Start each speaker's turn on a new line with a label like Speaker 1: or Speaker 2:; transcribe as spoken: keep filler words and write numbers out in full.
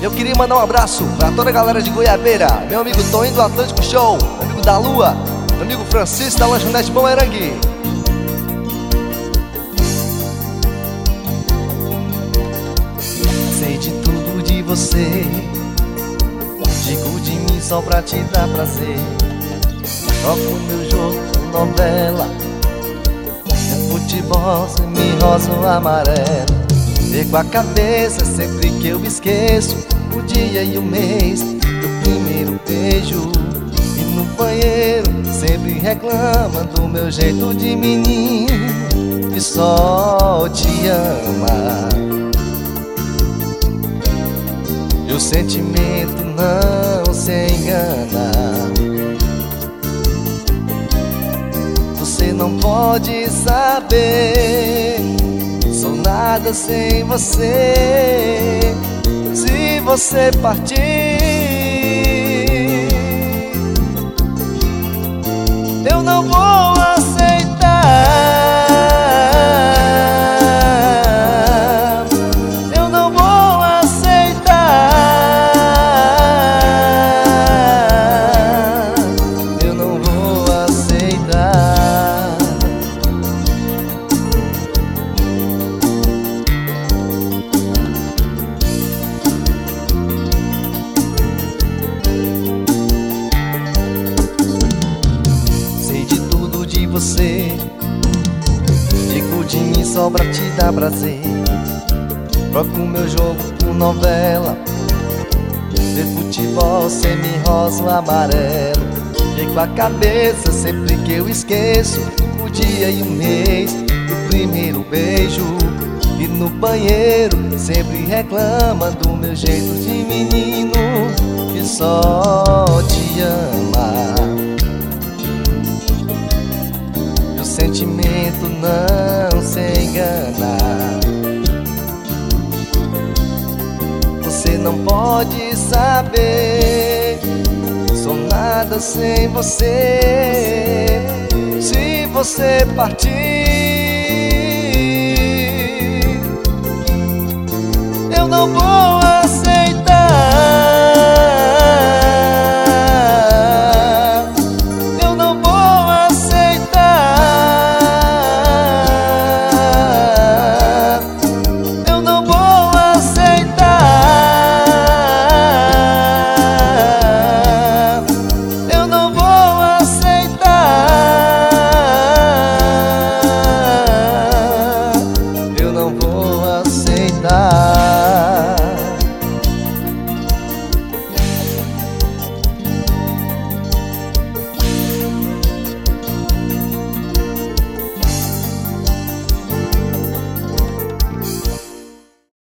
Speaker 1: Eu queria mandar um abraço pra toda a galera de Goiabeira, meu amigo Toninho do Atlântico Show, meu amigo da Lua, meu amigo Francisco da Lanchonete Bumerangue. Sei de tudo de você, digo de mim só pra te dar prazer. Troco meu jogo, novela, é futebol, semi rosa ou amarelo. Perco a cabeça sempre que eu esqueço o dia e o mês do primeiro beijo. E no banheiro sempre reclama do meu jeito de menino que só te ama. E o sentimento não se engana. Você não pode saber, sou nada sem você. Se você partir, eu não vou aceitar. Eu não vou aceitar. Eu não vou aceitar. Você, digo de mim só pra te dar prazer. Troco meu jogo por novela, ver futebol, semi-rosa ou amarelo. Fico a cabeça sempre que eu esqueço o dia e o mês do primeiro beijo. E no banheiro sempre reclama do meu jeito de menino que só te ama. O sentimento não se engana. Você não pode saber, sou nada sem você. Se você partir, eu não vou